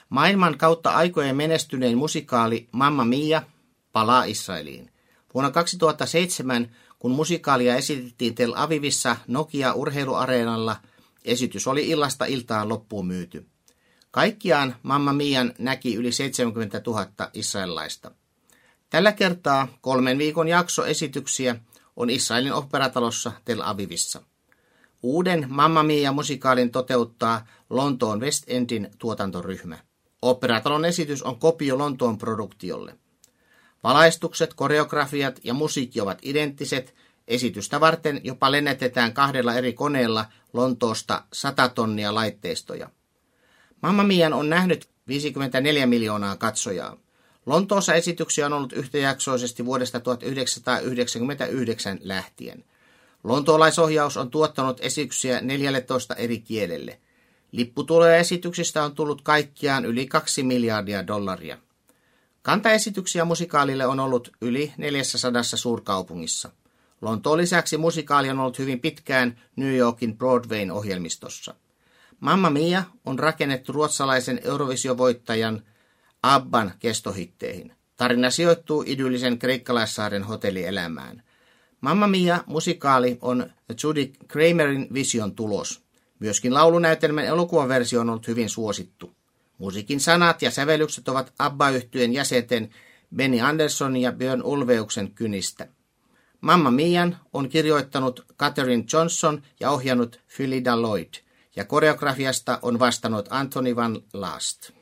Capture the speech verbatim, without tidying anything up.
Maailman kautta aikojen menestynein musikaali Mamma Mia palaa Israeliin. Vuonna kaksituhattaseitsemän, kun musikaalia esitettiin Tel Avivissa Nokia-urheiluareenalla, esitys oli illasta iltaan loppuun myyty. Kaikkiaan Mamma Mian näki yli seitsemänkymmentätuhatta israelilaista. Tällä kertaa kolmen viikon jakso esityksiä on Israelin oopperatalossa Tel Avivissa. Uuden Mamma Mia-musikaalin toteuttaa Lontoon West Endin tuotantoryhmä. Oopperatalon esitys on kopio Lontoon produktiolle. Valaistukset, koreografiat ja musiikki ovat identtiset. Esitystä varten jopa lennätetään kahdella eri koneella Lontoosta sata tonnia laitteistoja. Mamma Mian on nähnyt viisikymmentäneljä miljoonaa katsojaa. Lontoossa esityksiä on ollut yhtäjaksoisesti vuodesta tuhatyhdeksänsataayhdeksänkymmentäyhdeksän lähtien. Lontoolaisohjaus on tuottanut esityksiä neljätoista eri kielelle. Lipputuloja esityksistä on tullut kaikkiaan yli kaksi miljardia dollaria. Kantaesityksiä musikaalille on ollut yli neljässäsadassa suurkaupungissa. Lontoon lisäksi musikaali on ollut hyvin pitkään New Yorkin Broadwayn ohjelmistossa. Mamma Mia on rakennettu ruotsalaisen Eurovisiovoittajan Abban kestohitteihin. Tarina sijoittuu idyllisen kreikkalaissaaren hotellielämään. Mamma Mia musikaali on Judy Kramerin vision tulos. Myöskin laulunäytelmän elokuvaversio on ollut hyvin suosittu. Musiikin sanat ja sävellykset ovat ABBA-yhtyeen jäsenten Benny Andersson ja Björn Ulvaeuksen kynistä. Mamma Mian on kirjoittanut Katherine Johnson ja ohjannut Phyllida Lloyd, ja koreografiasta on vastannut Anthony Van Laast.